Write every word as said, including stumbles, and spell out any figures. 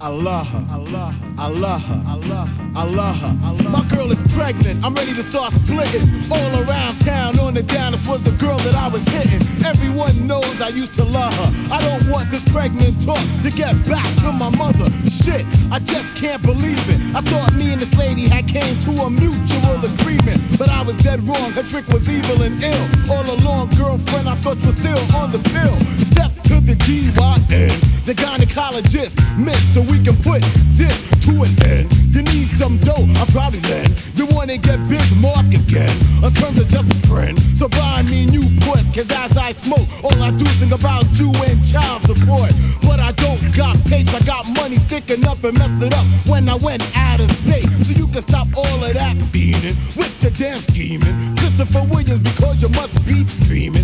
I love her, I love her, I love her, I love her, I love her, I love her. My girl is pregnant, I'm ready to start splitting. All around town, on the down, this was the girl that I was hitting. Everyone knows I used to love her. I don't want this pregnant talk to get back to my mother. Shit, I just can't believe it. I thought me and this lady had came to a mutual agreement, but I was dead wrong, her trick was evil and ill. All along, girlfriend I thought was still on the pill. Step to the G Y N, the gynecologist, miss, so we can put this to an end. You need some dough, I probably lend. You wanna get Bismarck again, in terms of just a friend. So buy me Newport, cause as I smoke, all I do is think about you and child support. But I don't got pace, I got money sticking up and messed it up when I went out of state. So you can stop all of that fiending with your damn scheming. Christopher Williams, because you must be dreaming.